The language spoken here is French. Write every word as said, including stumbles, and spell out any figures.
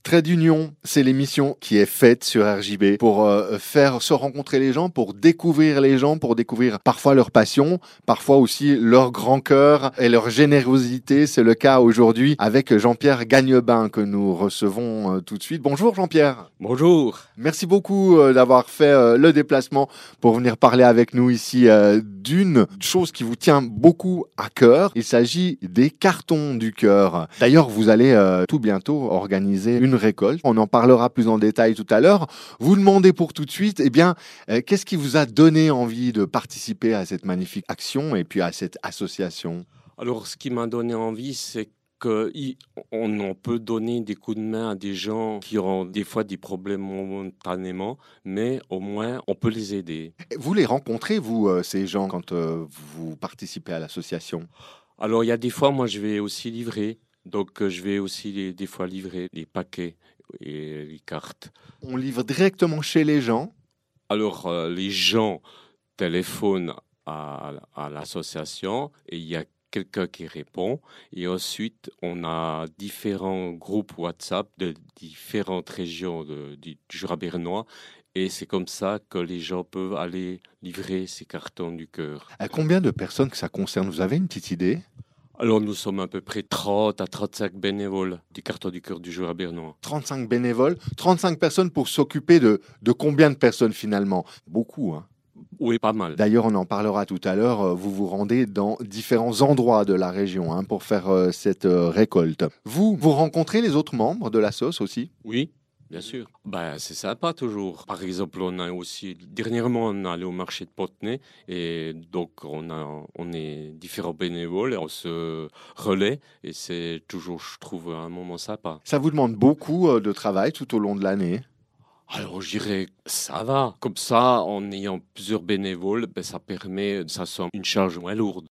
Trait d'Union, c'est l'émission qui est faite sur R J B pour euh, faire se rencontrer les gens, pour découvrir les gens, pour découvrir parfois leur passion, parfois aussi leur grand cœur et leur générosité. C'est le cas aujourd'hui avec Jean-Pierre Gagnebin que nous recevons euh, tout de suite. Bonjour Jean-Pierre. Bonjour. Merci beaucoup euh, d'avoir fait euh, le déplacement pour venir parler avec nous ici euh, d'une chose qui vous tient beaucoup à cœur. Il s'agit des cartons du cœur. D'ailleurs, vous allez euh, tout bientôt organiser une récolte. On en parlera plus en détail tout à l'heure. Vous demandez pour tout de suite, eh bien, euh, qu'est-ce qui vous a donné envie de participer à cette magnifique action et puis à cette association ? Alors, ce qui m'a donné envie, c'est qu'on en peut donner des coups de main à des gens qui ont des fois des problèmes momentanément, mais au moins, on peut les aider. Vous les rencontrez, vous, euh, ces gens, quand euh, vous participez à l'association ? Alors, il y a des fois, moi, je vais aussi livrer. Donc, euh, je vais aussi les- des fois livrer les paquets et les cartes. On livre directement chez les gens. Alors, euh, les gens téléphonent à, à l'association et il y a quelqu'un qui répond. Et ensuite, on a différents groupes WhatsApp de différentes régions de- du Jura bernois. Et c'est comme ça que les gens peuvent aller livrer ces cartons du cœur. À combien de personnes que ça concerne ? Vous avez une petite idée ? Alors, nous sommes à peu près trente à trente-cinq bénévoles du carton du cœur du Jura bernois. trente-cinq bénévoles, trente-cinq personnes pour s'occuper de, de combien de personnes finalement ? Beaucoup, hein. Oui, pas mal. D'ailleurs, on en parlera tout à l'heure. euh, Vous vous rendez dans différents endroits de la région hein, pour faire euh, cette euh, récolte. Vous, vous rencontrez les autres membres de la S O S aussi ? Oui, bien sûr. Ben, c'est sympa toujours. Par exemple, on a aussi, dernièrement, on est allé au marché de Pontenay et donc on, a, on est différents bénévoles et on se relaie et c'est toujours, je trouve, un moment sympa. Ça vous demande beaucoup euh, de travail tout au long de l'année ? Alors, je dirais, ça va. Comme ça, en ayant plusieurs bénévoles, ben, ça permet, ça soit une charge moins lourde.